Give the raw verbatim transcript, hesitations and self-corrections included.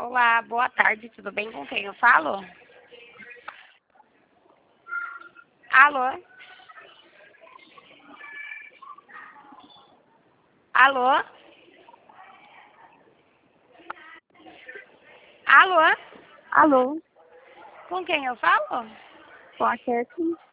Olá, boa tarde, tudo bem? Com quem eu falo? Alô? Alô? Alô? Alô, Com quem eu falo? com a Kathleen.